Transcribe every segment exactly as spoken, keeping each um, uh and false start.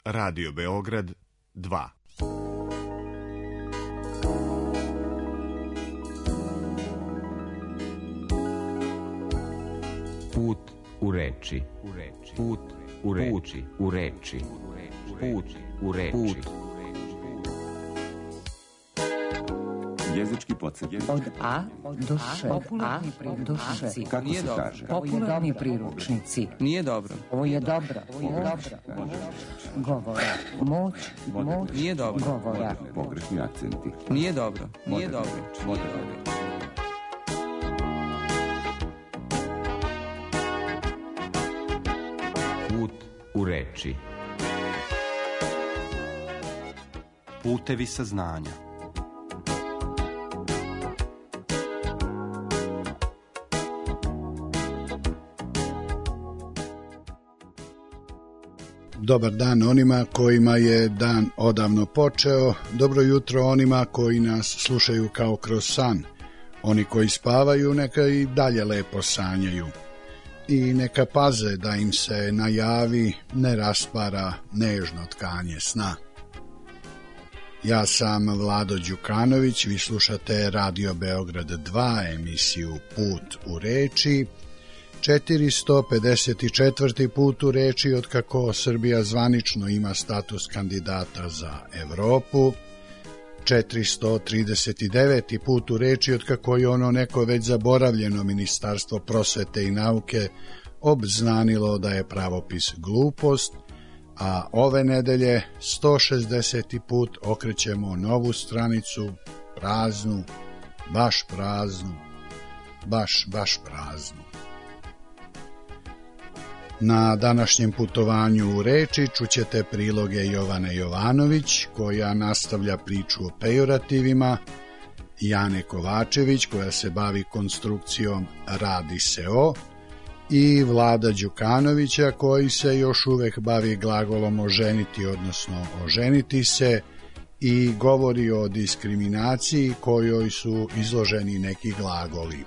Radio Beograd dva. Put u reči. Put u reči. U reči. Put u reči. Jezički podsjetnik. Od A do Š. Popularni priručnici. Kako se kaže? Popularni priručnici. Nije dobro. Ovo je dobro. Moć govora. Moć, moć Nije dobro. govora. Pogrešni akcenti. Nije dobro. Nije dobro. Nije dobro. Put u reči. Putevi saznanja. Dobar dan onima kojima je dan odavno počeo, dobro jutro onima koji nas slušaju kao kroz san. Oni koji spavaju neka i dalje lepo sanjaju. I neka paze da im se na javi ne raspara nežno tkanje sna. Ja sam Vlado Đukanović, vi slušate Radio Beograd dva, emisiju Put u reči, četiristo pedeset četvrti put u reči od kako Srbija zvanično ima status kandidata za Evropu, četiristo trideset deveti put u reči od kako je ono neko već zaboravljeno Ministarstvo prosvete i nauke obznanilo da je pravopis glupost, a ove nedelje sto šezdeseti put okrećemo novu stranicu, praznu, baš praznu, baš, baš praznu. Na današnjem putovanju u reči čućete priloge Jovane Jovanović, koja nastavlja priču o pejorativima, Jane Kovačević, koja se bavi konstrukcijom radi se o, i Vlada Đukanovića, koji se još uvek bavi glagolom oženiti, odnosno oženiti se, i govori o diskriminaciji kojoj su izloženi neki glagoli.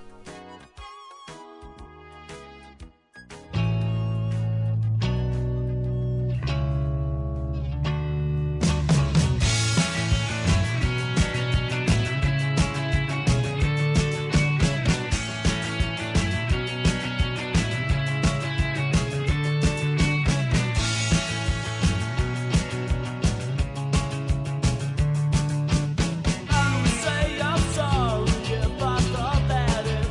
Say I'm sorry if I thought that it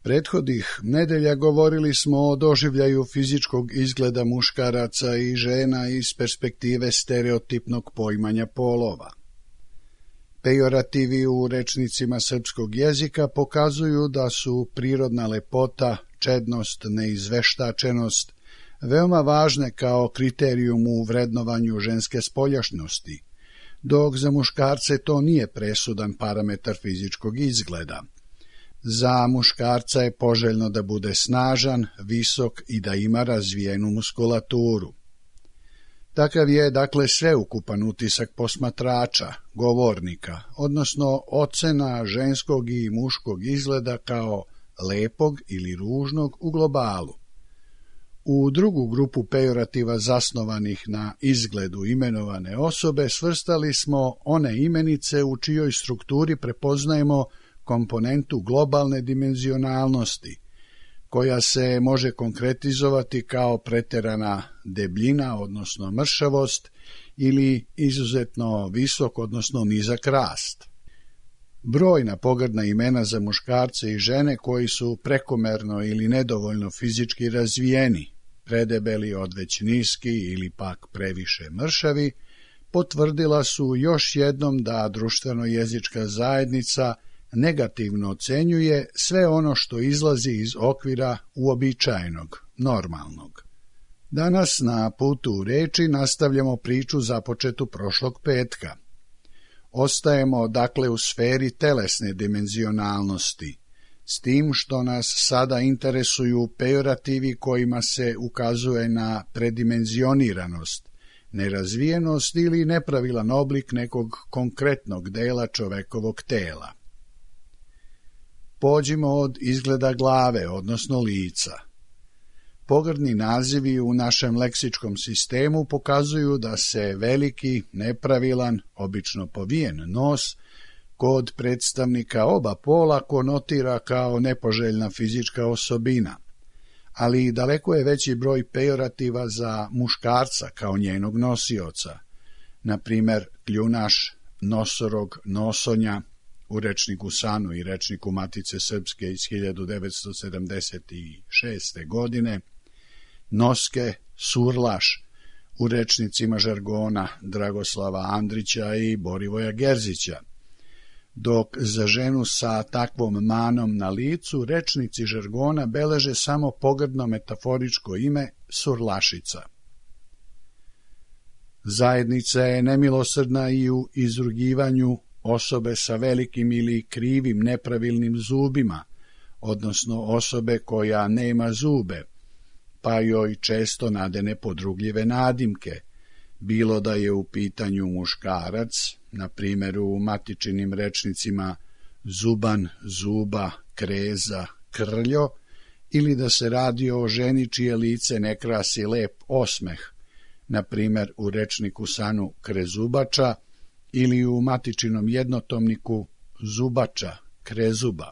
Prethodnih nedelja govorili smo o doživljaju fizičkog izgleda muškaraca i žena iz perspektive stereotipnog poimanja polova. Pejorativi u rečnicima srpskog jezika pokazuju da su prirodna lepota, čednost, neizveštačenost veoma važne kao kriterijum u vrednovanju ženske spoljašnosti, dok za muškarce to nije presudan parametar fizičkog izgleda. Za muškarca je poželjno da bude snažan, visok i da ima razvijenu muskulaturu. Takav je, dakle, sveukupan utisak posmatrača, govornika, odnosno ocena ženskog i muškog izgleda kao lepog ili ružnog u globalu. U drugu grupu pejorativa zasnovanih na izgledu imenovane osobe svrstali smo one imenice u čijoj strukturi prepoznajemo komponentu globalne dimenzionalnosti, koja se može konkretizovati kao preterana debljina, odnosno mršavost, ili izuzetno visok, odnosno nizak rast. Brojna pogrdna imena za muškarce i žene koji su prekomerno ili nedovoljno fizički razvijeni, predebeli, odveć niski ili pak previše mršavi, potvrdila su još jednom da društveno-jezička zajednica negativno ocenjuje sve ono što izlazi iz okvira uobičajenog, normalnog. Danas na putu u reči nastavljamo priču započetu prošlog petka. Ostajemo dakle u sferi telesne dimenzionalnosti, s tim što nas sada interesuju pejorativi kojima se ukazuje na predimenzioniranost, nerazvijenost ili nepravilan oblik nekog konkretnog dela čovekovog tela. Pođimo od izgleda glave, odnosno lica. Pogrdni nazivi u našem leksičkom sistemu pokazuju da se veliki, nepravilan, obično povijen nos kod predstavnika oba pola konotira kao nepoželjna fizička osobina, ali daleko je veći broj pejorativa za muškarca kao njenog nosioca, na primer kljunaš, nosorog, nosonja, u rečniku Sanu i rečniku Matice Srpske iz hiljadu devetsto sedamdeset šeste. godine, noske, surlaš, u rečnicima žargona Dragoslava Andrića i Borivoja Gerzića, dok za ženu sa takvom manom na licu rečnici žargona beleže samo pogrdno metaforičko ime surlašica. Zajednica je nemilosrdna i u izrugivanju osobe sa velikim ili krivim nepravilnim zubima, odnosno osobe koja nema zube, pa joj često nadene podrugljive nadimke, bilo da je u pitanju muškarac, na primjer u matičinim rečnicima zuban, zuba, kreza, krljo, ili da se radi o ženi čije lice ne krasi lep osmeh, na primjer u rečniku Sanu krezubača, ili u matičinom jednotomniku zubača, krezuba.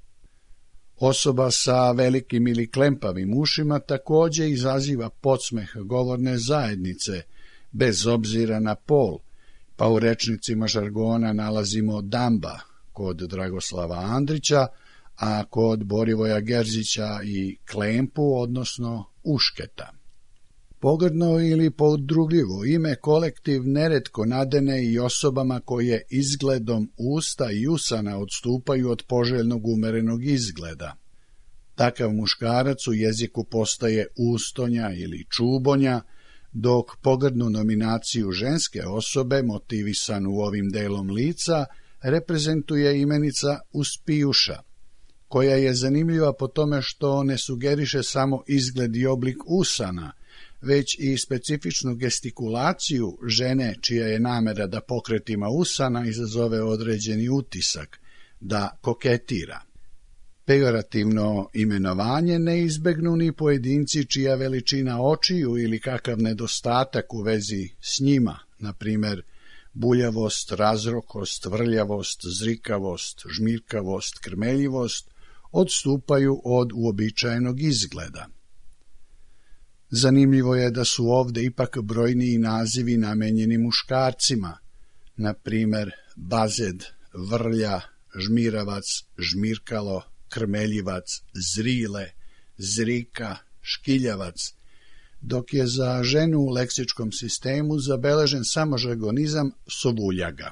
Osoba sa velikim ili klempavim ušima također izaziva podsmeh govorne zajednice, bez obzira na pol, pa u rečnicima žargona nalazimo damba kod Dragoslava Andrića, a kod Borivoja Gerzića i klempu, odnosno ušketa. Pogrdno ili podrugljivo ime kolektiv neretko nadene i osobama koje izgledom usta i usana odstupaju od poželjnog umerenog izgleda. Takav muškarac u jeziku postaje ustonja ili čubonja, dok pogrdnu nominaciju ženske osobe, motivisanu ovim delom lica, reprezentuje imenica uspijuša, koja je zanimljiva po tome što ne sugeriše samo izgled i oblik usana, već i specifičnu gestikulaciju žene čija je namera da pokretima usana izazove određeni utisak, da koketira. Pejorativno imenovanje ne izbegnu ni pojedinci čija veličina očiju ili kakav nedostatak u vezi s njima, na primjer buljavost, razrokost, vrljavost, zrikavost, žmirkavost, krmeljivost, odstupaju od uobičajenog izgleda. Zanimljivo je da su ovde ipak brojniji nazivi namenjeni muškarcima, na primjer bazed, vrlja, žmiravac, žmirkalo, krmeljivac, zrile, zrika, škiljavac, dok je za ženu u leksičkom sistemu zabeležen samo žargonizam sovuljaga.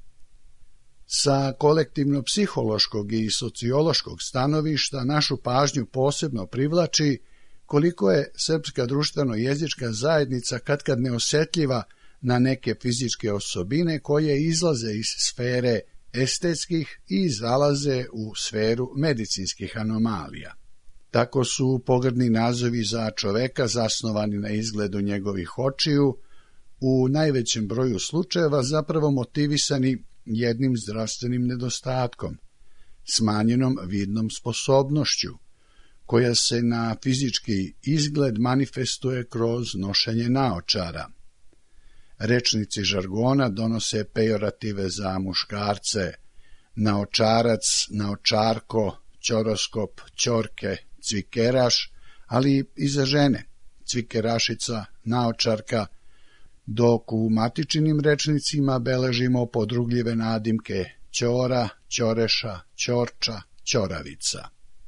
Sa kolektivno-psihološkog i sociološkog stanovišta našu pažnju posebno privlači koliko je srpska društveno-jezička zajednica katkad neosjetljiva na neke fizičke osobine koje izlaze iz sfere estetskih i zalaze u sferu medicinskih anomalija. Tako su pogrdni nazovi za čoveka zasnovani na izgledu njegovih očiju u najvećem broju slučajeva zapravo motivisani jednim zdravstvenim nedostatkom, smanjenom vidnom sposobnošću, koja se na fizički izgled manifestuje kroz nošenje naočara. Rečnici žargona donose pejorative za muškarce, naočarac, naočarko, ćoroskop, ćorke, cvikeraš, ali i za žene, cvikerašica, naočarka, dok u matičinim rečnicima beležimo podrugljive nadimke ćora, ćoreša, ćorča, ćoravica.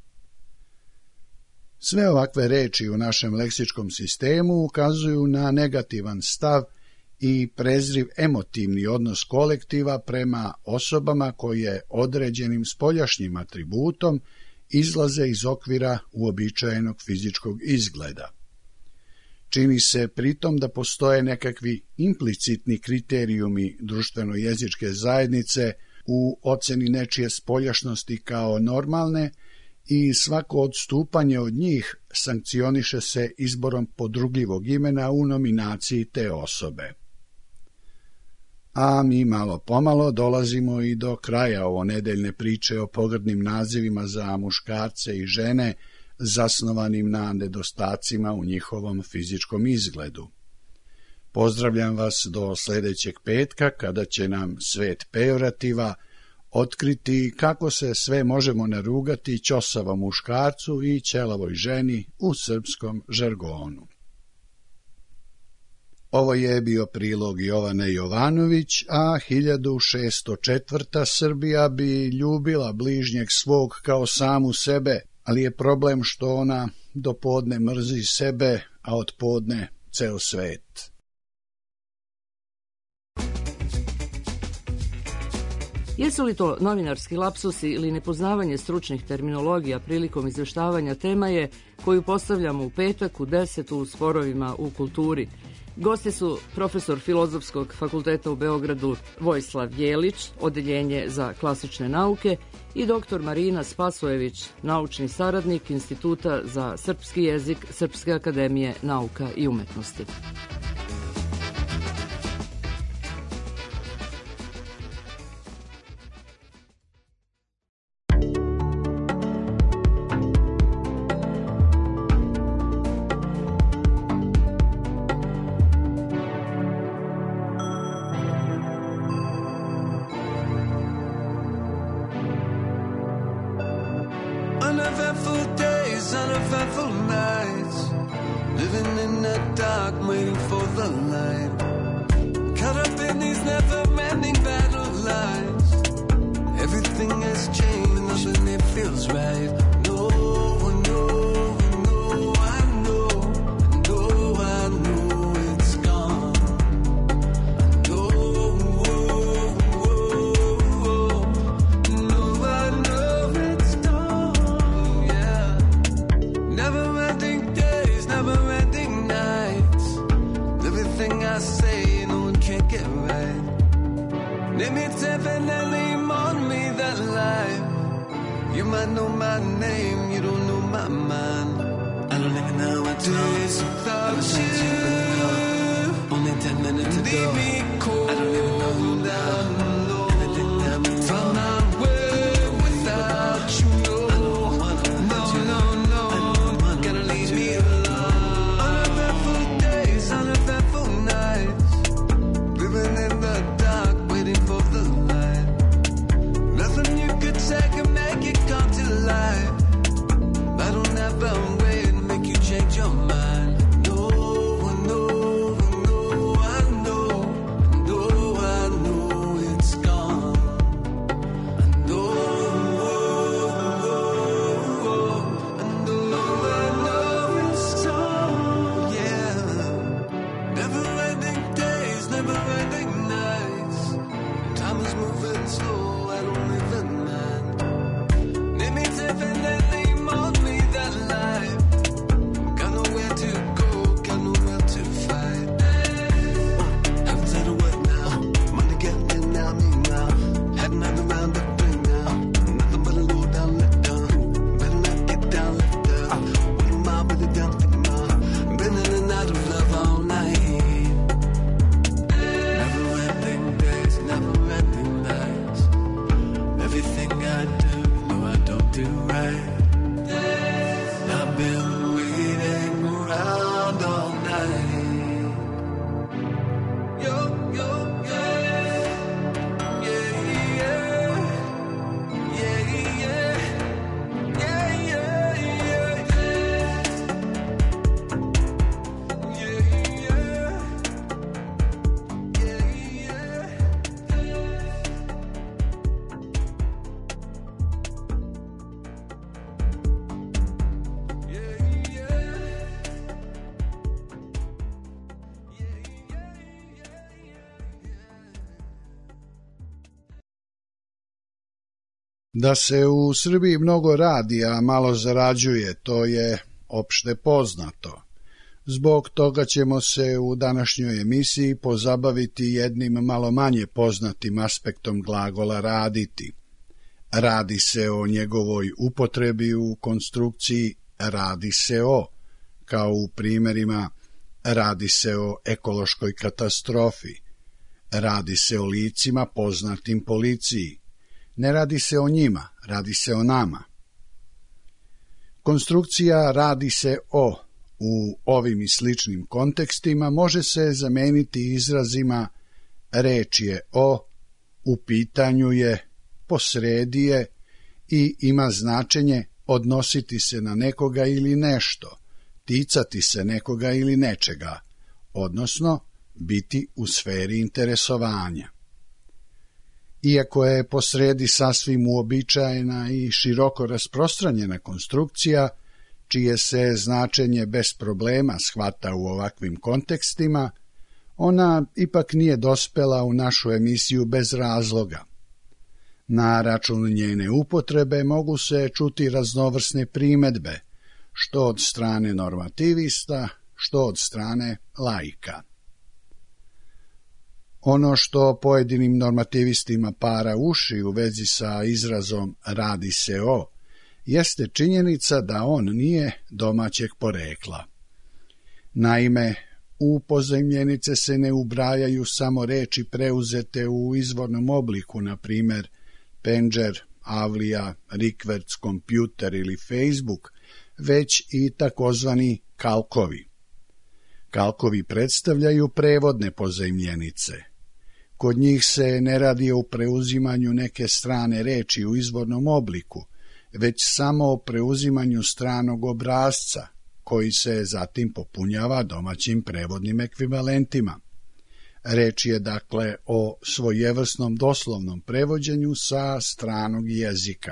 Sve ovakve reči u našem leksičkom sistemu ukazuju na negativan stav i prezriv emotivni odnos kolektiva prema osobama koje određenim spoljašnjim atributom izlaze iz okvira uobičajenog fizičkog izgleda. Čini se pritom da postoje nekakvi implicitni kriterijumi društveno-jezičke zajednice u oceni nečije spoljašnosti kao normalne i svako odstupanje od njih sankcioniše se izborom podrugljivog imena u nominaciji te osobe. A mi malo pomalo dolazimo i do kraja ovo nedeljne priče o pogrdnim nazivima za muškarce i žene zasnovanim na nedostacima u njihovom fizičkom izgledu. Pozdravljam vas do sljedećeg petka kada će nam svet pejorativa otkriti kako se sve možemo narugati ćosavom muškarcu i ćelavoj ženi u srpskom žargonu. Ovo je bio prilog Jovane Jovanović, a hiljadu šesto četvrta. Srbija bi ljubila bližnjeg svog kao samu sebe, ali je problem što ona do podne mrzi sebe, a od podne ceo svet. Jesu li to novinarski lapsusi ili nepoznavanje stručnih terminologija prilikom izveštavanja tema je koju postavljamo u petak u deset u Sporovima u kulturi. Gosti su profesor Filozofskog fakulteta u Beogradu Vojislav Jelić, odeljenje za klasične nauke, i doktor Marina Spasojević, naučni saradnik Instituta za srpski jezik Srpske akademije nauka i umetnosti. No, I know, no, I know Da se u Srbiji mnogo radi, a malo zarađuje, to je opšte poznato. Zbog toga ćemo se u današnjoj emisiji pozabaviti jednim malo manje poznatim aspektom glagola raditi. Radi se o njegovoj upotrebi u konstrukciji radi se o, kao u primjerima radi se o ekološkoj katastrofi, radi se o licima poznatim policiji, ne radi se o njima, radi se o nama. Konstrukcija radi se o u ovim i sličnim kontekstima može se zameniti izrazima reč je o, u pitanju je, posredi je i ima značenje odnositi se na nekoga ili nešto, ticati se nekoga ili nečega, odnosno biti u sferi interesovanja. Iako je posredi sasvim uobičajena i široko rasprostranjena konstrukcija, čije se značenje bez problema shvata u ovakvim kontekstima, ona ipak nije dospela u našu emisiju bez razloga. Na račun njene upotrebe mogu se čuti raznovrsne primedbe, što od strane normativista, što od strane laika. Ono što pojedinim normativistima para uši u vezi sa izrazom radi se o, jeste činjenica da on nije domaćeg porekla. Naime, u pozajmljenice se ne ubrajaju samo reči preuzete u izvornom obliku, na primjer penđer, avlija, rikverc, kompjuter ili Facebook, već i takozvani kalkovi. Kalkovi predstavljaju prevodne pozajmljenice. Kod njih se ne radi o preuzimanju neke strane reči u izvornom obliku, već samo o preuzimanju stranog obrasca, koji se zatim popunjava domaćim prevodnim ekvivalentima. Reč je dakle o svojevrsnom doslovnom prevođenju sa stranog jezika.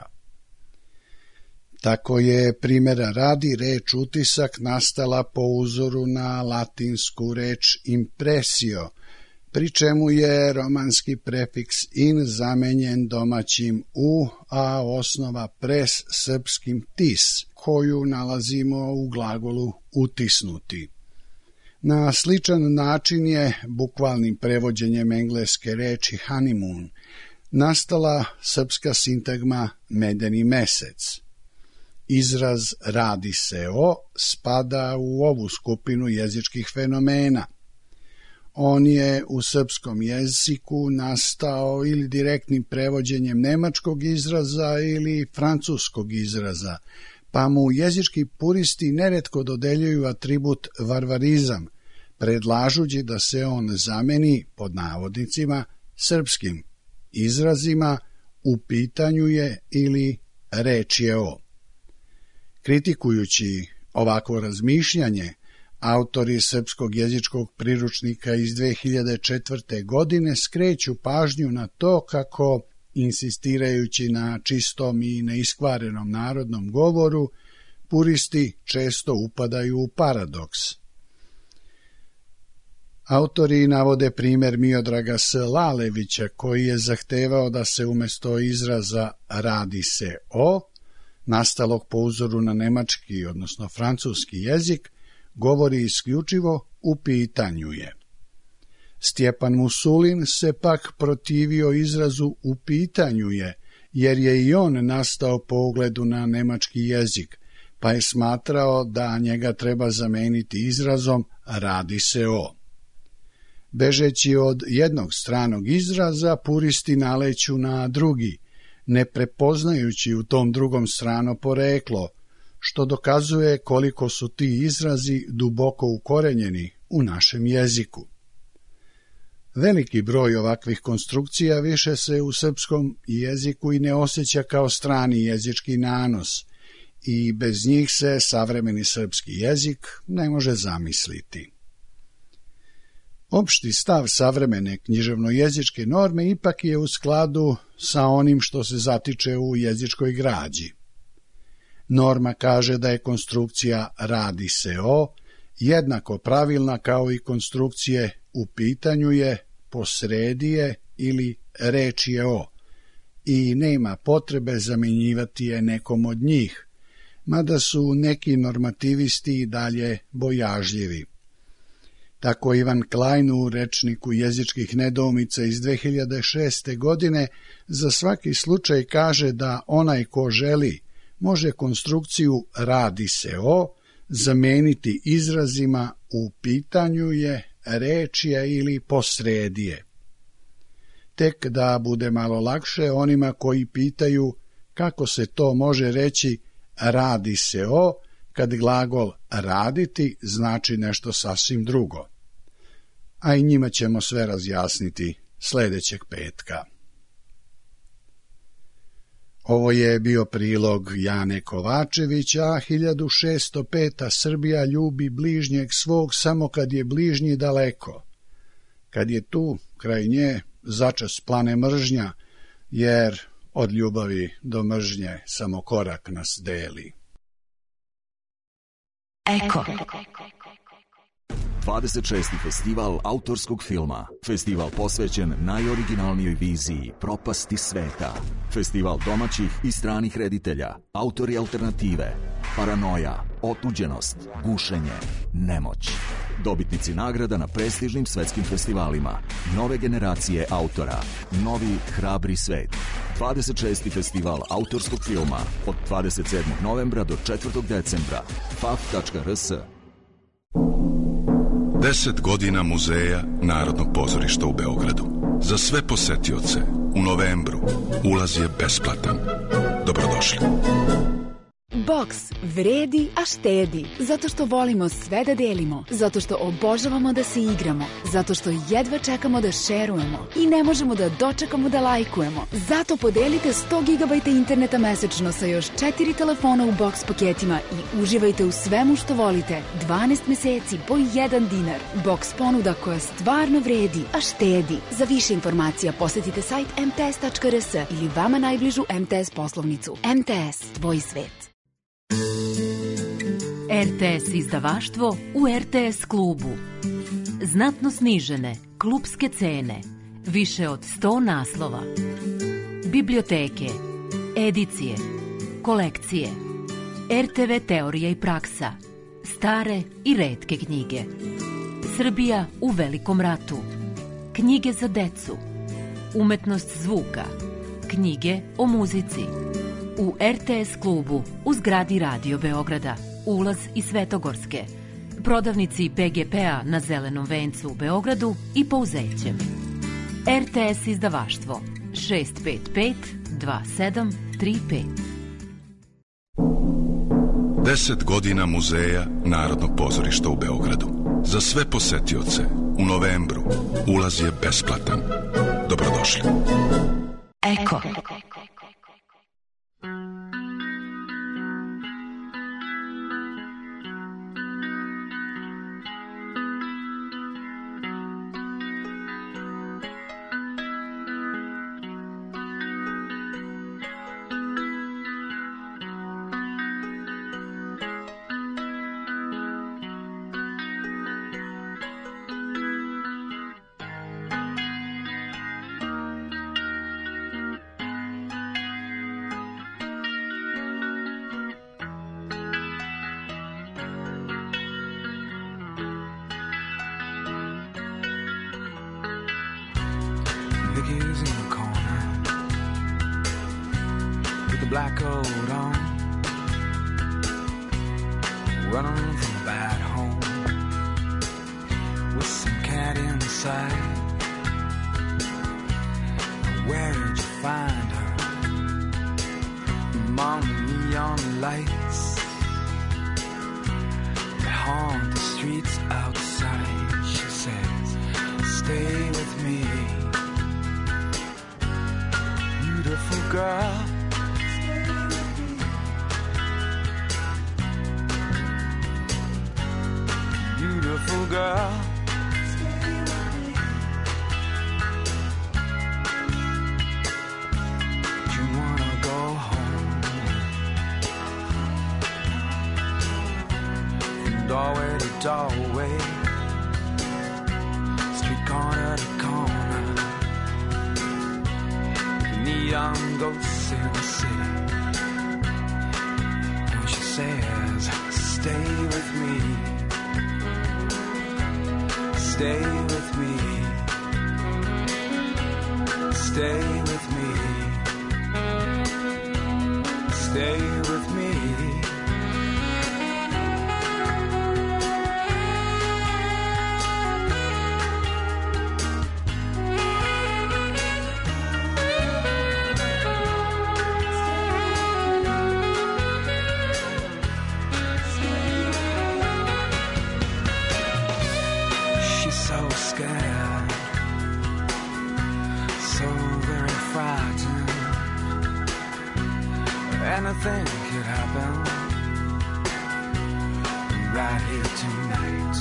Tako je, primjera radi, reč utisak nastala po uzoru na latinsku reč impresio, pri čemu je romanski prefiks in zamenjen domaćim u, a osnova pres srpskim tis, koju nalazimo u glagolu utisnuti. Na sličan način je, bukvalnim prevođenjem engleske reči honeymoon, nastala srpska sintagma medeni mesec. Izraz radi se o spada u ovu skupinu jezičkih fenomena. On je u srpskom jeziku nastao ili direktnim prevođenjem nemačkog izraza ili francuskog izraza, pa mu jezički puristi neretko dodeljuju atribut varvarizam, predlažući da se on zameni, pod navodnicima, srpskim izrazima u pitanju je ili reč je o. Kritikujući ovakvo razmišljanje, autori srpskog jezičkog priručnika iz dve hiljade četvrte. godine skreću pažnju na to kako, insistirajući na čistom i neiskvarenom narodnom govoru, puristi često upadaju u paradoks. Autori navode primjer Miodraga S. Lalevića, koji je zahtevao da se umjesto izraza radi se o, nastalog po uzoru na nemački, odnosno francuski jezik, govori isključivo u pitanju je. Stjepan Musulin se pak protivio izrazu u pitanju je, jer je i on nastao po ugledu na nemački jezik, pa je smatrao da njega treba zameniti izrazom radi se o. Bežeći od jednog stranog izraza, puristi naleću na drugi, ne prepoznajući u tom drugom strano poreklo, što dokazuje koliko su ti izrazi duboko ukorenjeni u našem jeziku. Veliki broj ovakvih konstrukcija više se u srpskom jeziku i ne osjeća kao strani jezički nanos, i bez njih se savremeni srpski jezik ne može zamisliti. Opšti stav savremene književno-jezičke norme ipak je u skladu sa onim što se zatiče u jezičkoj građi. Norma kaže da je konstrukcija radi se o jednako pravilna kao i konstrukcije u pitanju je, posredi je ili reč je o, i nema potrebe zamjenjivati je nekom od njih, mada su neki normativisti i dalje bojažljivi. Tako Ivan Klein u rečniku jezičkih nedoumica iz dve hiljade šeste. godine za svaki slučaj kaže da onaj ko želi može konstrukciju radi se o zameniti izrazima u pitanju je, reč je ili posredije. Tek da bude malo lakše onima koji pitaju kako se to može reći radi se o, kad glagol raditi znači nešto sasvim drugo. A i njima ćemo sve razjasniti sljedećeg petka. Ovo je bio prilog Jane Kovačević, a hiljadu šesto peta. Srbija ljubi bližnjeg svog samo kad je bližnji daleko. Kad je tu, kraj nje, začas plane mržnja, jer od ljubavi do mržnje samo korak nas deli. Eko. dvadeset šesti. festival autorskog filma. Festival posvećen najoriginalnijoj viziji propasti sveta. Festival domaćih i stranih reditelja, autori alternative, paranoja, otuđenost, gušenje, nemoć. Dobitnici nagrada na prestižnim svetskim festivalima. Nove generacije autora. Novi hrabri svet. dvadeset šesti. festival autorskog filma od dvadeset sedmog novembra do četvrtog decembra. f a f tačka r s. Deset godina Muzeja Narodnog pozorišta u Beogradu. Za sve posetioce u novembru ulaz je besplatan. Dobrodošli. Boks vredi, a štedi. Zato što volimo sve da delimo. Zato što obožavamo da se igramo. Zato što jedva čekamo da šerujemo. I ne možemo da dočekamo da lajkujemo. Zato podelite sto gigabajta interneta mesečno sa još četiri telefona u boks paketima i uživajte u svemu što volite. dvanaest meseci po jedan dinar. Boks ponuda koja stvarno vredi, a štedi. Za više informacija posetite sajt em te es tačka r s ili vama najbližu em te es poslovnicu. em te es, tvoj svet. er te es izdavaštvo u er te es klubu. Znatno snižene klubske cene. Više od sto naslova. Biblioteke, edicije, kolekcije, er te ve teorija i praksa, stare i retke knjige. Srbija u velikom ratu. Knjige za decu. Umetnost zvuka. Knjige o muzici. U er te es klubu u zgradi Radio Beograda. Ulaz iz Svetogorske. Prodavnici pe ge pe-a na Zelenom vencu u Beogradu i Pouzećem. er te es izdavaštvo šest pet pet dva sedam tri pet. Deset godina Muzeja Narodnog pozorišta u Beogradu. Za sve posetioce u novembru ulaz je besplatan. Dobrodošli. Eko. Vicky's in the corner with the black coat on, running from a bad home with some cat inside. Where did you find her? Among the neon lights that haunt the streets outside. She says, stay with me, beautiful girl. Beautiful girl. You wanna go home? From doorway to doorway, street corner to corner, the young ghosts in the city. And she says, stay with me, stay with me, stay with me, stay with me. Anything could happen right here tonight.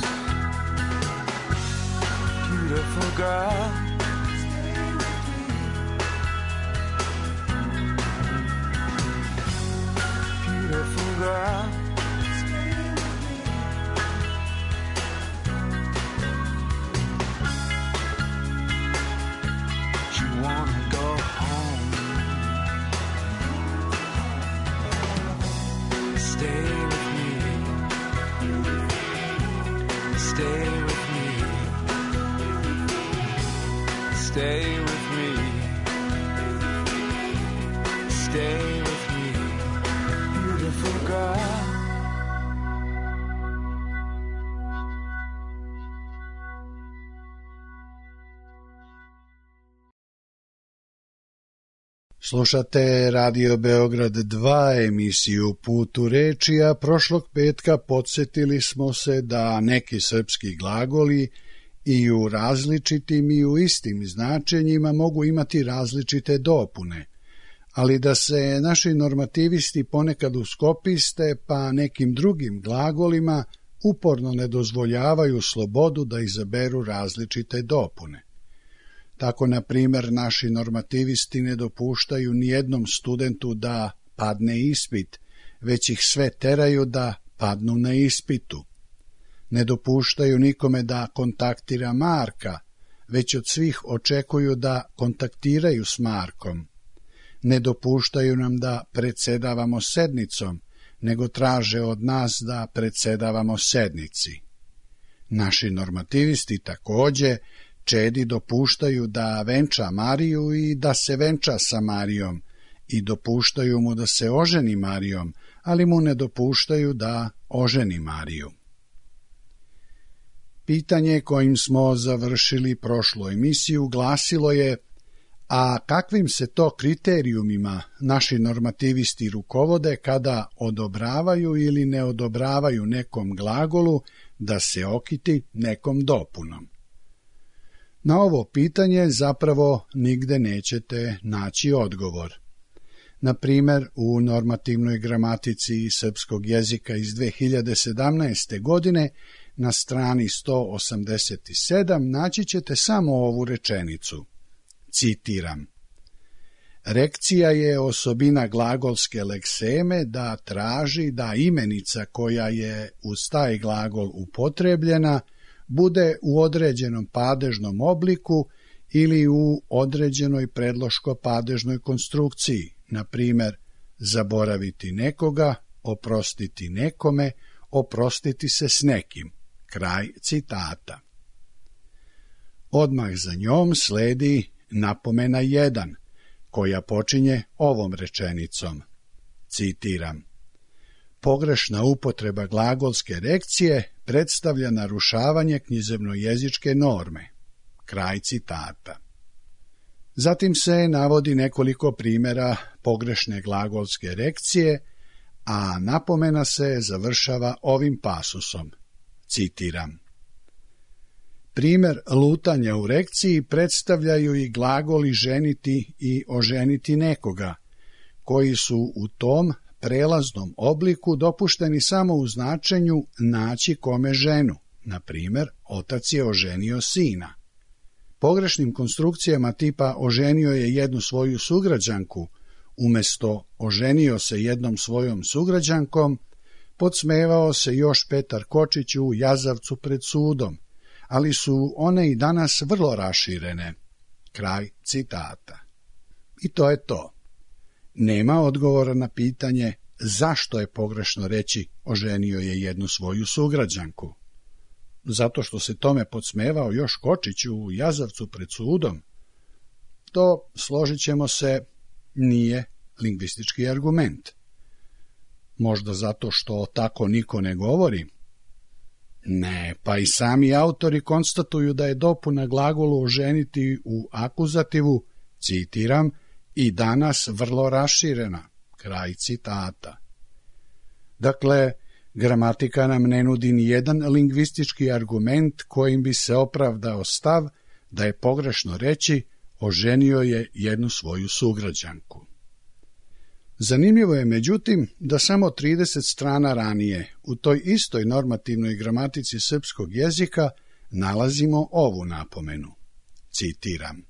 Beautiful girl, beautiful girl, you wanna go home. Stay with me, stay with me, stay with me, stay with me, beautiful girl. Slušate Radio Beograd dva, emisiju Put u reči, a prošlog petka podsjetili smo se da neki srpski glagoli i u različitim i u istim značenjima mogu imati različite dopune, ali da se naši normativisti ponekad uskopiste pa nekim drugim glagolima uporno ne dozvoljavaju slobodu da izaberu različite dopune. Tako, na primjer, naši normativisti ne dopuštaju nijednom studentu da padne ispit, već ih sve teraju da padnu na ispitu. Ne dopuštaju nikome da kontaktira Marka, već od svih očekuju da kontaktiraju s Markom. Ne dopuštaju nam da predsedavamo sednicom, nego traže od nas da predsedavamo sednici. Naši normativisti takođe čedi dopuštaju da venča Mariju i da se venča sa Marijom i dopuštaju mu da se oženi Marijom, ali mu ne dopuštaju da oženi Mariju. Pitanje kojim smo završili prošlu emisiju glasilo je: a kakvim se to kriterijumima naši normativisti rukovode kada odobravaju ili ne odobravaju nekom glagolu da se okiti nekom dopunom? Na ovo pitanje zapravo nigde nećete naći odgovor. Na primer, u normativnoj gramatici srpskog jezika iz dve hiljade sedamnaeste. godine na strani sto osamdeset sedam naći ćete samo ovu rečenicu. Citiram: rekcija je osobina glagolske lekseme da traži da imenica koja je uz taj glagol upotrebljena bude u određenom padežnom obliku ili u određenoj predloško-padežnoj konstrukciji, na primjer, zaboraviti nekoga, oprostiti nekome, oprostiti se s nekim. Kraj citata. Odmah za njom sledi napomena jedan, koja počinje ovom rečenicom. Citiram: pogrešna upotreba glagolske rekcije predstavlja narušavanje književnojezičke norme. Kraj citata. Zatim se navodi nekoliko primjera pogrešne glagolske rekcije, a napomena se završava ovim pasusom. Citiram: primjer lutanja u rekciji predstavljaju i glagoli ženiti i oženiti nekoga, koji su u tom prelaznom obliku dopušteni samo u značenju naći kome ženu, na primjer, otac je oženio sina. Pogrešnim konstrukcijama tipa oženio je jednu svoju sugrađanku, umjesto oženio se jednom svojom sugrađankom, podsmevao se još Petar Kočić u Jazavcu pred sudom, ali su one i danas vrlo raširene. Kraj citata. I to je to. Nema odgovora na pitanje zašto je pogrešno reći oženio je jednu svoju sugrađanku. Zato što se tome podsmevao još Kočić u Jazavcu pred sudom. To, složit ćemo se, nije lingvistički argument. Možda zato što tako niko ne govori? Ne, pa i sami autori konstatuju da je dopuna glagolu oženiti u akuzativu, citiram, i danas vrlo raširena, kraj citata. Dakle, gramatika nam ne nudi ni jedan lingvistički argument kojim bi se opravdao stav da je pogrešno reći oženio je jednu svoju sugrađanku. Zanimljivo je, međutim, da samo trideset strana ranije u toj istoj normativnoj gramatici srpskog jezika nalazimo ovu napomenu. Citiram.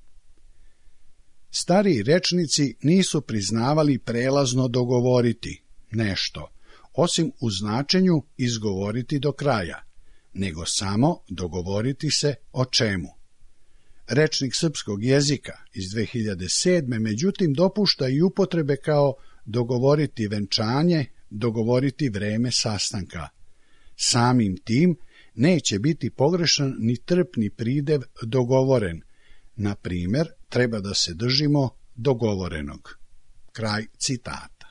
Stariji rečnici nisu priznavali prelazno dogovoriti nešto, osim u značenju izgovoriti do kraja, nego samo dogovoriti se o čemu. Rečnik srpskog jezika iz dve hiljade sedme međutim dopušta i upotrebe kao dogovoriti venčanje, dogovoriti vreme sastanka. Samim tim neće biti pogrešan ni trpni pridev dogovoren. Na primjer, treba da se držimo dogovorenog. Kraj citata.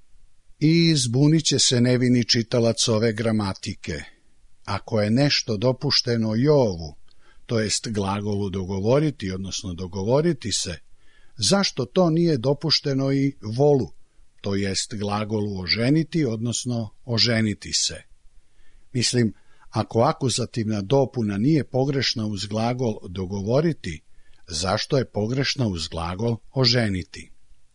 I zbunit će se nevini čitalac ove gramatike. Ako je nešto dopušteno Jovu, to jest glagolu dogovoriti, odnosno dogovoriti se, zašto to nije dopušteno i volu, to jest glagolu oženiti, odnosno oženiti se? Mislim, ako akuzativna dopuna nije pogrešna uz glagol dogovoriti, zašto je pogrešna uz glagol oženiti?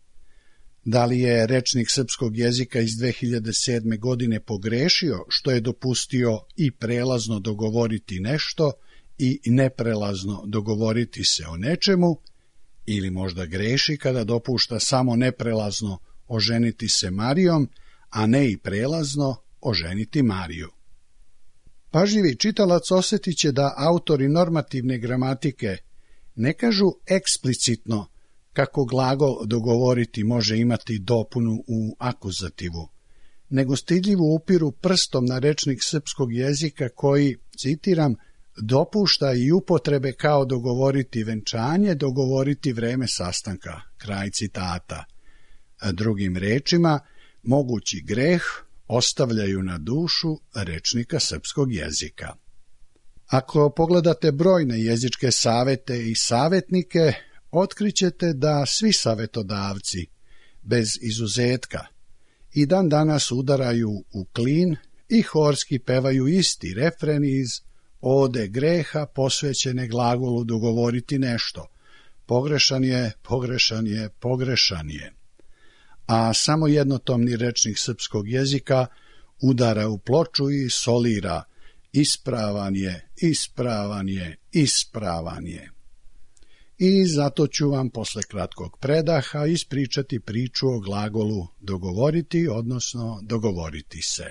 Da li je rečnik srpskog jezika iz dve hiljade sedme. godine pogrešio što je dopustio i prelazno dogovoriti nešto i neprelazno dogovoriti se o nečemu, ili možda greši kada dopušta samo neprelazno oženiti se Marijom, a ne i prelazno oženiti Mariju? Pažljivi čitalac osjetit će da autori normativne gramatike ne kažu eksplicitno kako glagol dogovoriti može imati dopunu u akuzativu, nego stidljivo upiru prstom na rečnik srpskog jezika koji, citiram, dopušta i upotrebe kao dogovoriti venčanje, dogovoriti vreme sastanka, kraj citata. A drugim rečima, mogući greh ostavljaju na dušu rečnika srpskog jezika. Ako pogledate brojne jezičke savete i savetnike, otkrićete da svi savetodavci, bez izuzetka, i dan danas udaraju u klin i horski pevaju isti refren iz ode greha posvećene glagolu dogovoriti nešto. Pogrešan je, pogrešan je, pogrešan je. A samo jednotomni rečnik srpskog jezika udara u ploču i solira ispravan je, ispravan je, ispravan je. I zato ću vam posle kratkog predaha ispričati priču o glagolu dogovoriti, odnosno dogovoriti se.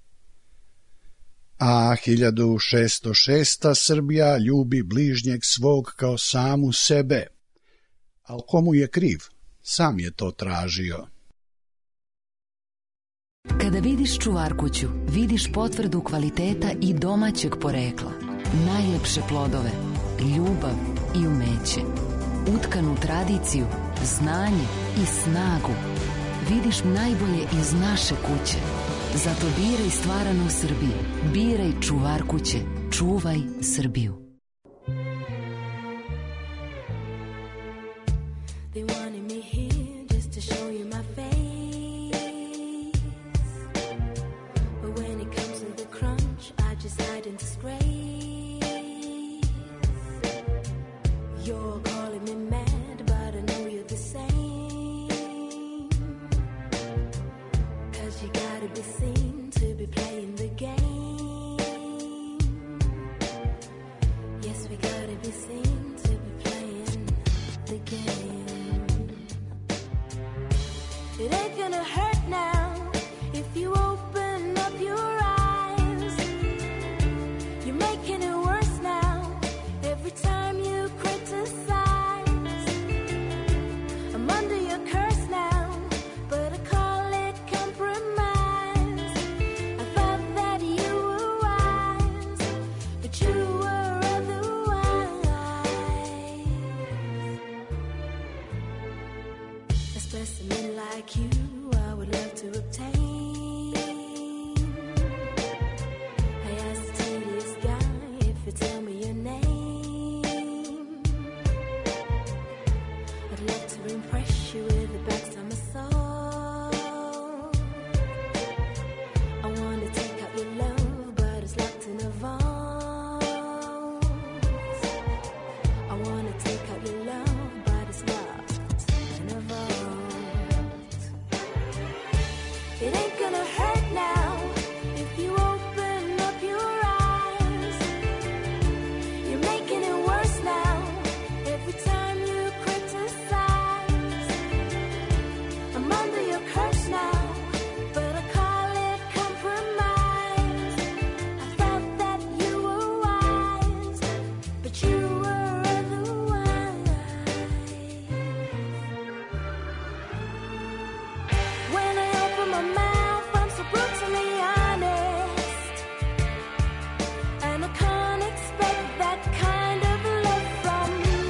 A hiljadu šesto šesta. Srbija ljubi bližnjeg svog kao samu sebe. Al komu je kriv? Sam je to tražio. Kada vidiš čuvarkuću, vidiš potvrdu kvaliteta i domaćeg porekla. Najlepše plodove, ljubav i umeće. Utkanu tradiciju, znanje i snagu. Vidiš najbolje iz naše kuće. Zato biraj stvarano u Srbiji. Biraj čuvarkuće. Čuvaj Srbiju. They wanted me here just to show you my face. But when it comes to the crunch, I just hide in disgrace. You're calling me mad, but I know you're the same. Cause you gotta be seen to be playing the game. Yes, we gotta be seen to be playing the game. It ain't gonna hurt now if you open up your eyes. You're making it worse now every time you criticize. I'm under specimen like you, I would love to obtain. I ask the tedious guy if you tell me your name. I'd love to impress you with the backs of my soul. I want to take out your love, but it's locked in a vault. I want to take out your love, but it's locked in a vault. It ain't gonna hurt now if you open up your eyes. You're making it worse now every time you criticize. I'm under your curse now, but I call it compromise. I thought that you were wise, but you were otherwise. When I open my mouth, I'm so brutally honest, and I can't expect that kind of love from you.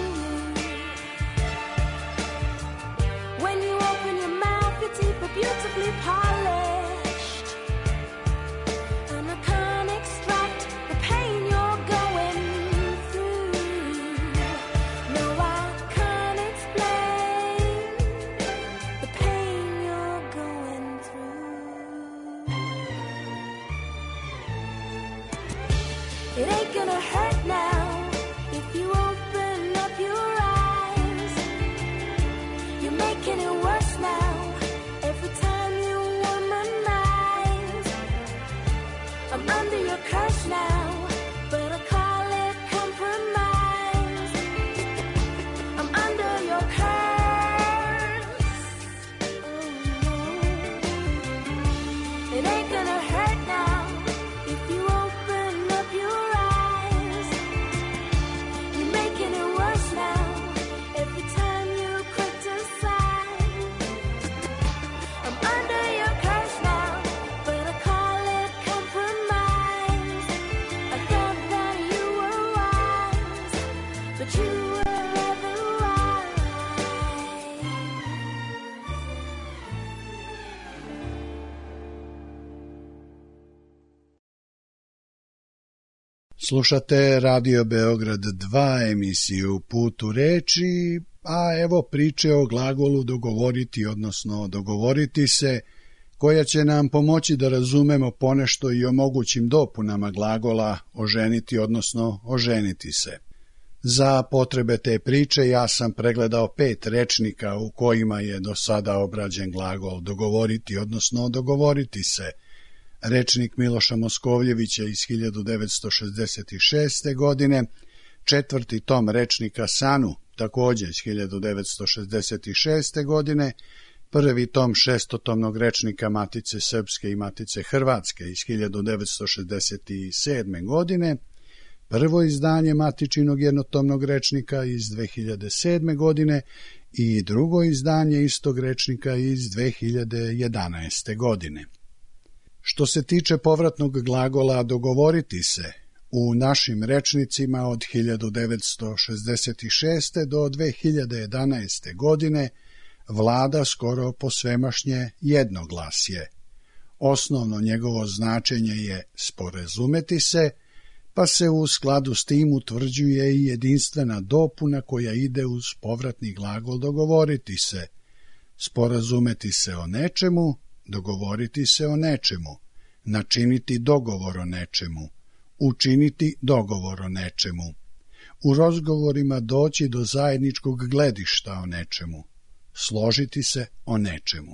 When you open your mouth, your teeth are beautifully polished, and I can't extract the pain you're going through. No, I can't explain the pain you're going through. It ain't gonna hurt now if you open up your eyes. You're making it worse now every time you womanize. I'm under your curse now, but I call it compromise. I'm under your curse. Oh no. It ain't gonna hurt now if you open up your eyes. You're making it worse now every time you criticize. I'm under your curse now, but I call it compromise. I thought that you were wise, but you were otherwise. Slušate Radio Beograd dva, emisiju Put u reči, a evo priče o glagolu dogovoriti, odnosno dogovoriti se, koja će nam pomoći da razumemo ponešto i o mogućim dopunama glagola oženiti, odnosno oženiti se. Za potrebe te priče ja sam pregledao pet rečnika u kojima je do sada obrađen glagol dogovoriti, odnosno dogovoriti se. Rečnik Miloša Moskovljevića iz hiljadu devetsto šezdeset šeste. godine, četvrti tom rečnika Sanu, takođe iz hiljadu devetsto šezdeset šeste. godine, prvi tom šestotomnog rečnika Matice Srpske i Matice Hrvatske iz hiljadu devetsto šezdeset sedme. godine, prvo izdanje Matičinog jednotomnog rečnika iz dve hiljade sedme. godine i drugo izdanje istog rečnika iz dve hiljade jedanaeste. godine. Što se tiče povratnog glagola dogovoriti se, u našim rečnicima od hiljadu devetsto šezdeset šeste. do dve hiljade jedanaeste. godine vlada skoro posvemašnje jednoglasje. Osnovno njegovo značenje je sporazumeti se, pa se u skladu s tim utvrđuje i jedinstvena dopuna koja ide uz povratni glagol dogovoriti se. Sporazumeti se o nečemu, dogovoriti se o nečemu, načiniti dogovor o nečemu, učiniti dogovor o nečemu, u razgovorima doći do zajedničkog gledišta o nečemu, složiti se o nečemu.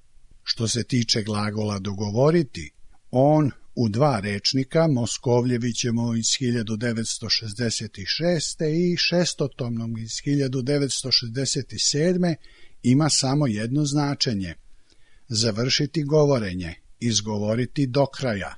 Što se tiče glagola dogovoriti, on u dva rečnika, Moskovljevićemo iz hiljadu devetsto šezdeset šeste. i šestotomnom iz hiljadu devetsto šezdeset sedme. ima samo jedno značenje: završiti govorenje, izgovoriti do kraja,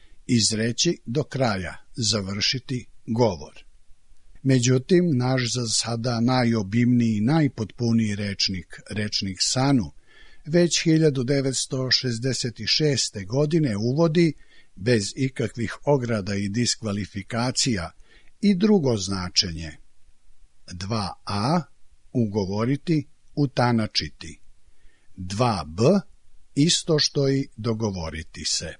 izreći do kraja, završiti govor. Međutim, naš za sada najobimniji i najpotpuniji rečnik, rečnik Sanu, već hiljadu devetsto šezdeset šeste. godine uvodi, bez ikakvih ograda i diskvalifikacija, i drugo značenje. dva a. Ugovoriti, utanačiti. dva b isto što i dogovoriti se.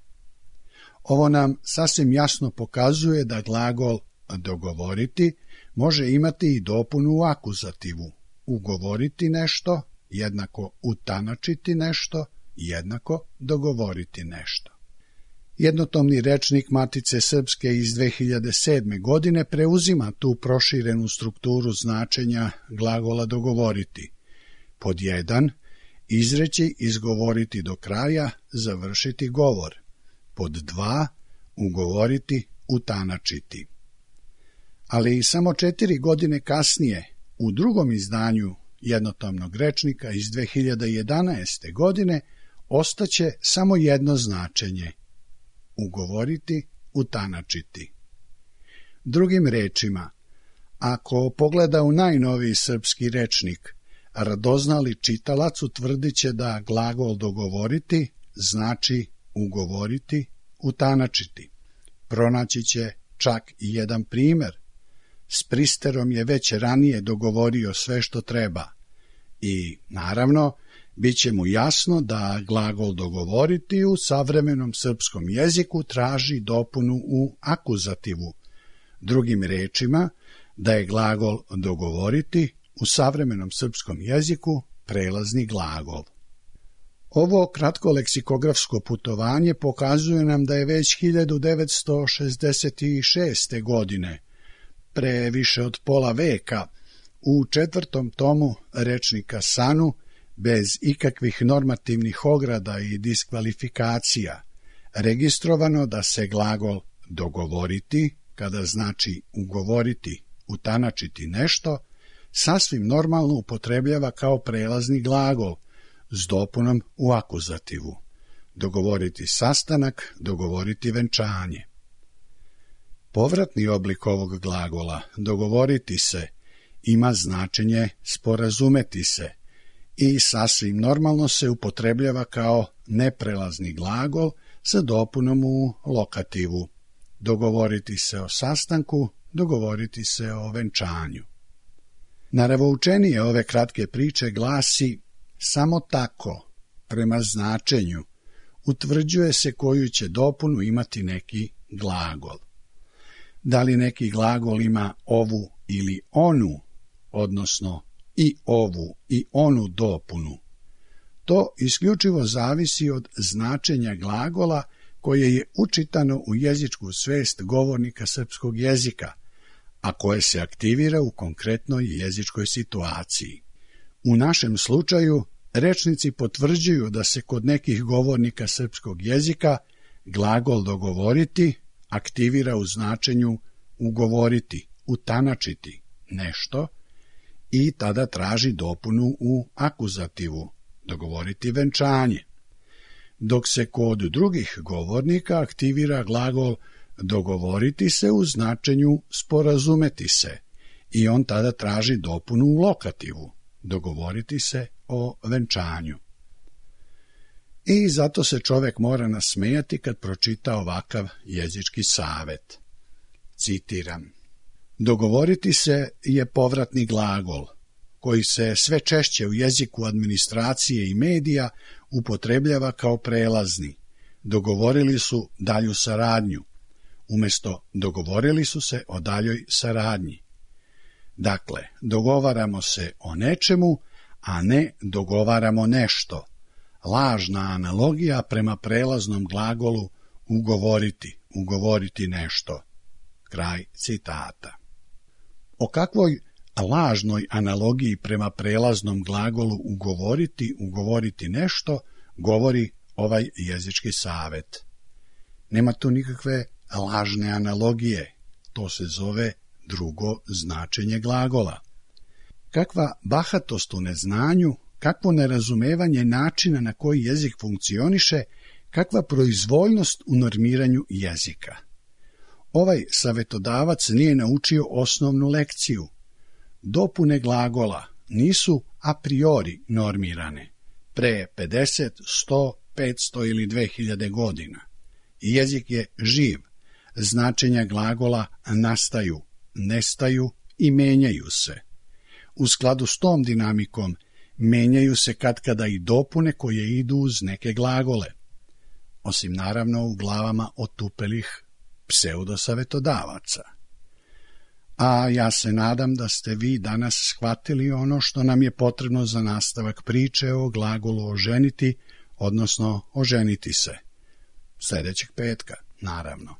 Ovo nam sasvim jasno pokazuje da glagol dogovoriti može imati i dopunu u akuzativu. Ugovoriti nešto jednako utanačiti nešto jednako dogovoriti nešto. Jednotomni rečnik Matice Srpske iz dve hiljade sedme. godine preuzima tu proširenu strukturu značenja glagola dogovoriti. Pod jedan, izreći, izgovoriti do kraja, završiti govor. Pod dva, ugovoriti, utanačiti. Ali samo četiri godine kasnije, u drugom izdanju jednotomnog rečnika iz dve hiljade jedanaeste. godine, ostaće samo jedno značenje – ugovoriti, utanačiti. Drugim rečima, ako pogleda u najnoviji srpski rečnik, radoznali čitalac utvrdit će da glagol dogovoriti znači ugovoriti, utanačiti. Pronaći će čak i jedan primjer. S pristerom je već ranije dogovorio sve što treba i, naravno, bit će mu jasno da glagol dogovoriti u savremenom srpskom jeziku traži dopunu u akuzativu. Drugim rečima, da je glagol dogovoriti u savremenom srpskom jeziku prelazni glagol. Ovo kratko leksikografsko putovanje pokazuje nam da je već hiljadu devetsto šezdeset šeste. godine, pre više od pola veka, u četvrtom tomu rečnika Sanu, bez ikakvih normativnih ograda i diskvalifikacija, registrovano da se glagol dogovoriti, kada znači ugovoriti, utanačiti nešto, sasvim normalno upotrebljava kao prelazni glagol s dopunom u akuzativu. Dogovoriti sastanak, dogovoriti venčanje. Povratni oblik ovog glagola, dogovoriti se, ima značenje sporazumeti se i sasvim normalno se upotrebljava kao neprelazni glagol sa dopunom u lokativu. Dogovoriti se o sastanku, dogovoriti se o venčanju. Naravoučenije ove kratke priče glasi: samo tako, prema značenju, utvrđuje se koju će dopunu imati neki glagol. Da li neki glagol ima ovu ili onu, odnosno i ovu i onu dopunu, to isključivo zavisi od značenja glagola koje je učitano u jezičku svest govornika srpskog jezika, a koje se aktivira u konkretnoj jezičkoj situaciji. U našem slučaju, rečnici potvrđuju da se kod nekih govornika srpskog jezika glagol dogovoriti aktivira u značenju ugovoriti, utanačiti nešto i tada traži dopunu u akuzativu, dogovoriti venčanje. Dok se kod drugih govornika aktivira glagol dogovoriti se u značenju sporazumeti se i on tada traži dopunu u lokativu, dogovoriti se o venčanju. I zato se čovek mora nasmejati kad pročita ovakav jezički savet. Citiram: dogovoriti se je povratni glagol, koji se sve češće u jeziku administracije i medija upotrebljava kao prelazni. Dogovorili su dalju saradnju, umjesto dogovorili su se o daljoj saradnji. Dakle, dogovaramo se o nečemu, a ne dogovaramo nešto. Lažna analogija prema prelaznom glagolu ugovoriti, ugovoriti nešto. Kraj citata. O kakvoj lažnoj analogiji prema prelaznom glagolu ugovoriti, ugovoriti nešto, govori ovaj jezički savet. Nema tu nikakve lažne analogije, to se zove drugo značenje glagola. Kakva bahatost u neznanju, kakvo nerazumevanje načina na koji jezik funkcioniše, kakva proizvoljnost u normiranju jezika. Ovaj savetodavac nije naučio osnovnu lekciju. Dopune glagola nisu a priori normirane, pre pedeset, sto, petsto ili dve hiljade godina. Jezik je živ, značenja glagola nastaju, nestaju i menjaju se. U skladu s tom dinamikom, menjaju se katkada i dopune koje idu uz neke glagole, osim naravno u glavama otupelih pseudosavetodavaca. A ja se nadam da ste vi danas shvatili ono što nam je potrebno za nastavak priče o glagolu oženiti, odnosno oženiti se. Sljedećeg petka, naravno.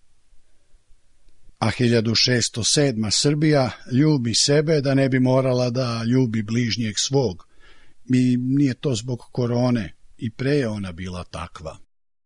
A hiljadu šesto sedma. Srbija ljubi sebe da ne bi morala da ljubi bližnjeg svog. I nije to zbog korone, i pre je ona bila takva.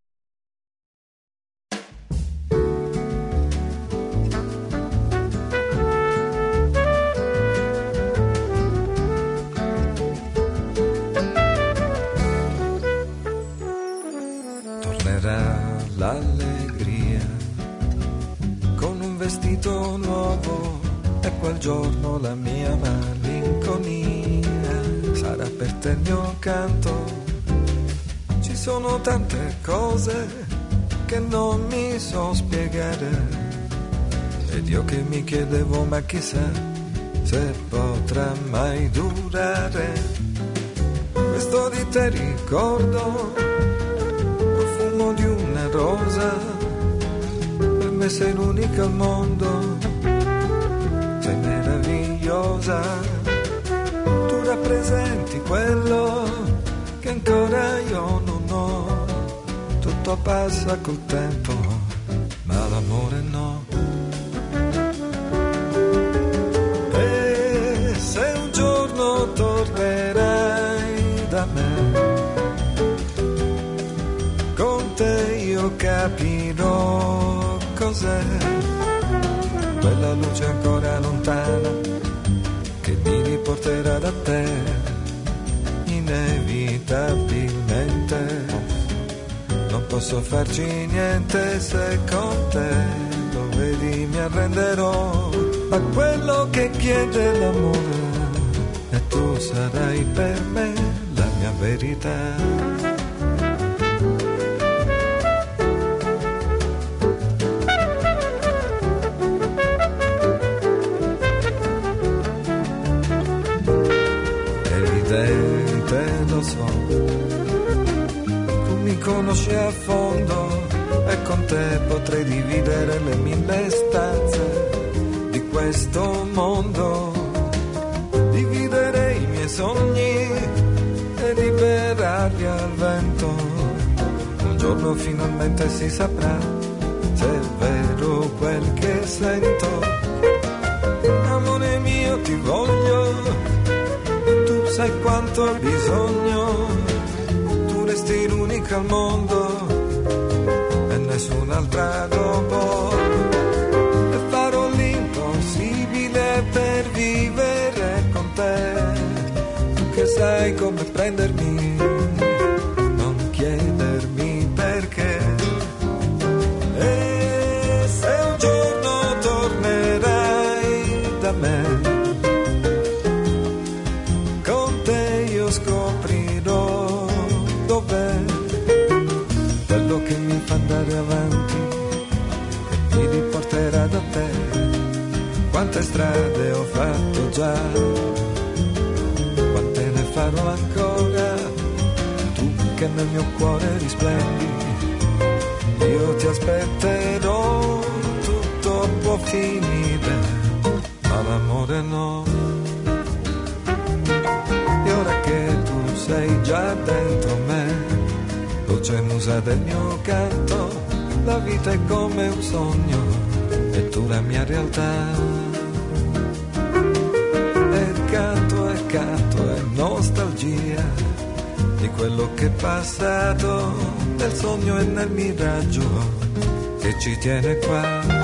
Tornerà l'allegria con un vestito nuovo e quel giorno la mia malinconia sarà per te il mio canto. Ci sono tante cose che non mi so spiegare ed io che mi chiedevo ma chissà se potrà mai durare questo di te ricordo, profumo di una rosa, per me sei l'unica al mondo, sei meravigliosa, tu rappresenti quello che ancora io non ho, tutto passa col tempo, ma l'amore no. E se un giorno tornerai da me, con te io capirò cos'è quella luce ancora lontana che mi riporterà da te inevitabilmente. Non posso farci niente se con te lo vedi mi arrenderò a quello che chiede l'amore e tu sarai per me la mia verità. Lo so, tu mi conosci a fondo e con te potrei dividere le mille stanze di questo mondo, dividere i miei sogni e liberarli al vento. Un giorno finalmente si saprà se è vero quel che sento. Amore mio, ti voglio, sai quanto ho bisogno, tu resti l'unica al mondo e nessun'altra dopo, e farò l'impossibile per vivere con te, tu che sai come prendermi, non chiedermi perché. E se un giorno tornerai da me, scoprirò dov'è quello che mi fa andare avanti e mi riporterà da te. Quante strade ho fatto già, quante ne farò ancora, tu che nel mio cuore risplendi, io ti aspetterò, tutto può finire, ma l'amore no. E ora che tu sei già dentro me, dolce musa del mio canto, la vita è come un sogno e tu la mia realtà. E canto e canto è nostalgia di quello che è passato, del sogno e nel miraggio che ci tiene qua.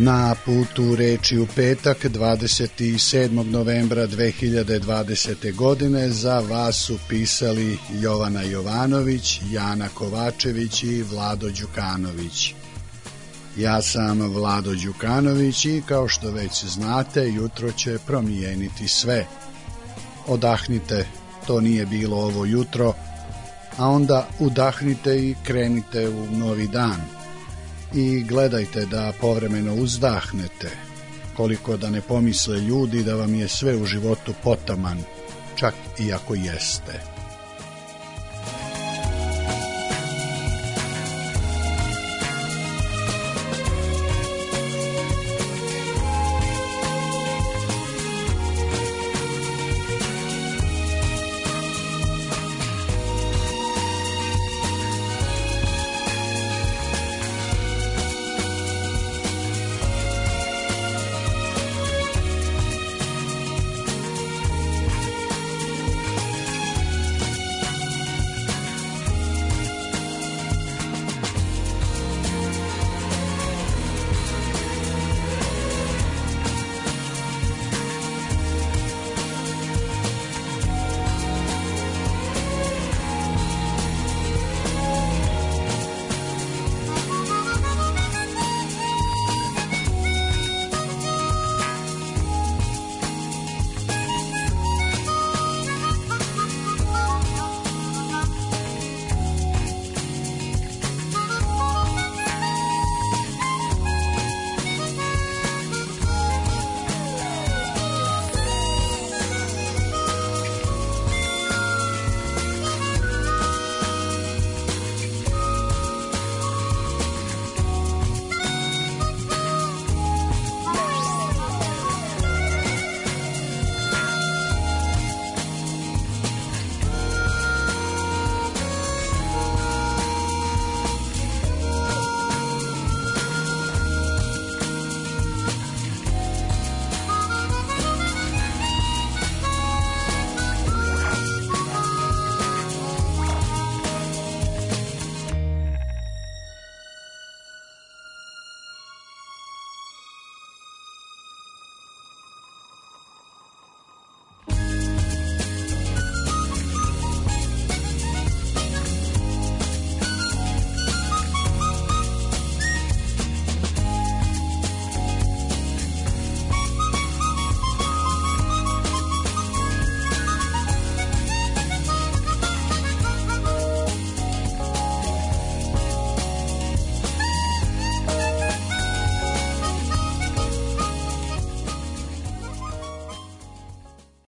Na putu reči u petak dvadeset sedmog novembra dve hiljade dvadesete. godine za vas su pisali Jovana Jovanović, Jana Kovačević i Vlado Đukanović. Ja sam Vlado Đukanović i kao što već znate, jutro će promijeniti sve. Odahnite, to nije bilo ovo jutro, a onda udahnite i krenite u novi dan. I gledajte da povremeno uzdahnete, koliko da ne pomisle ljudi da vam je sve u životu potaman, čak i ako jeste.